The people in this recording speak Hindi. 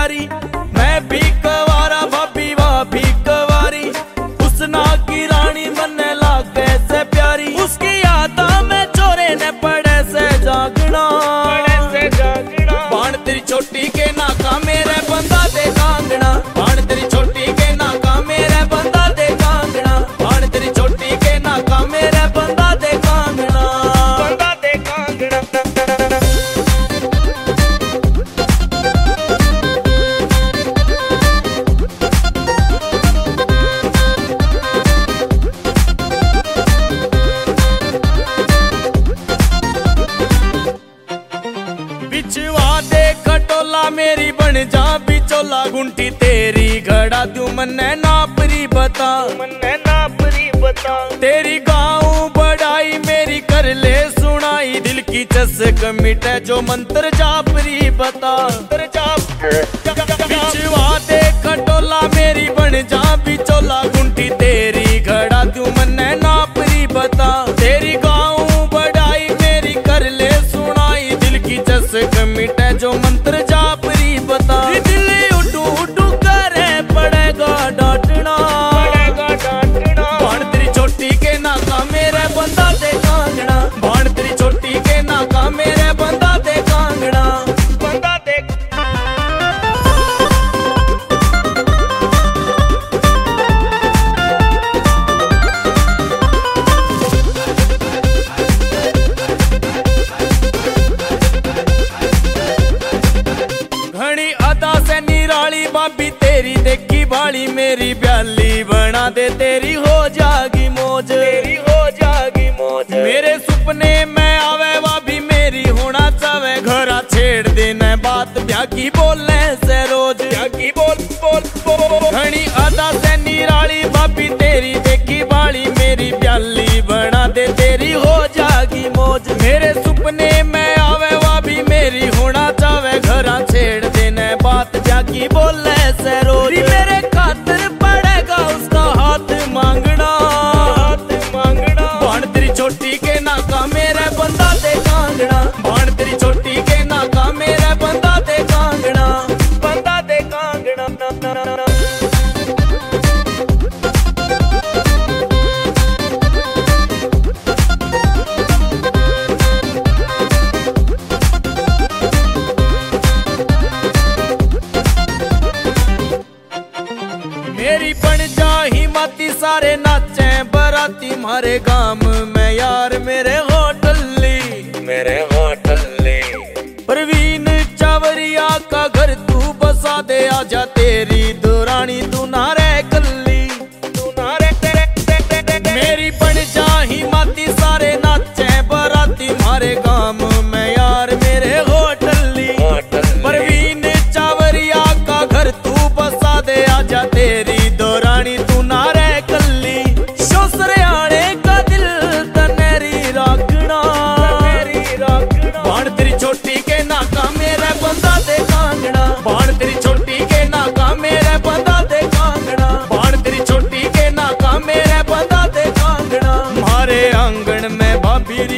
प्यारी। मैं भी कवारा भाभी वह भी कवारी, हुस्ना की रानी मन्ने लागे से प्यारी। उसकी यादा में चोरे ने पड़े से जागना, बाण तेरी छोटी के नाका मेरे बंदा दे कांगना। बाण तेरी छोटी के नाका मेरे बंदा दे कांगना। बाण तेरी छोटी के नाका मेरे बंदा दे कांगना, बंदा दे कांगना। बिछवा दे खटोला मेरी बन जा बिचोला, गुंठी तेरी घड़ा तू मन्ने नापरी बता, मन्ने नापरी बता। तेरी गाँव बढ़ाई मेरी कर ले सुनाई, दिल की चस्क मिटे जो मंत्र जापरी बता, मंत्र जाप। बिछवा दे खटोला मेरी बन जा बिचोला, गुंठी तेरी घड़ा तू मन्ने नापरी बता। तेरी गाँव बढ़ाई मेरी कर ले सुनाई, दिल की चस्क मिटे जो मंत्र जापरी बता। दिल उठू उठू करे पड़ेगा डांटना, पड़ेगा डांटना। बाण तेरी छोटी के नाका मेरे बंदा दे कांगना। बाण तेरी छोटी के नाका मेरे बंदा दे कांगना, बंदा दे। घनी अदा से निराली भाभी तेरी देखी भाली, मेरी ब्याली बना दे तेरी हो जागी मौज, तेरी हो जागी मौज। मेरे सुपने में आवे भाभी मेरी होना चावे, घरा छेड़ देना बात ब्याह की बोलने से रोज, ब्याह की बोल बोल बोल। घनी अदा से निराली भाभी तेरी देखी भाली, मेरी ब्याली बना दे तेरी हो जागी मौज। मेरे सुपने में आवे भाभी मेरी होना चावे, घरा छेड़ देने बात जाकी बोले से रोज। मेरे खातिर पड़ेगा उसका हाथ मांगना, हाथ मांगना। बाण तेरी छोटी के नाका मेरे बंदा दे कांगना। बाण तेरी छोटी के नाका मेरे बंदा दे कांगना, बंदा दे कांगना। मेरी बन जा ही माती सारे नाचे बराती, मारे गांव में यार मेरे होटली, मेरे होटली। प्रवीण चावरिया का घर तू बसा दे, आजा तेरी दुरानी तू ना रह कल्ली, तू ना रह। मेरी बन जा ही माती सारे नाचे बराती, मारे गांव में यार मेरे होटली। प्रवीण चावरिया का घर तू बसा दे, आजा तेरी दुरानी तू ना रह कल्ली। शोसरे आने का दिल तनेरी राखना, तनेरी राखना। बाण तेरी छोटी के नाका मेरे बंदा दे कांगना। बाण तेरी छोटी के नाका मेरे बंदा दे कांगना। बाण तेरी छोटी के नाका मेरे बंदा दे कांगना। मारे आंगन में भाभी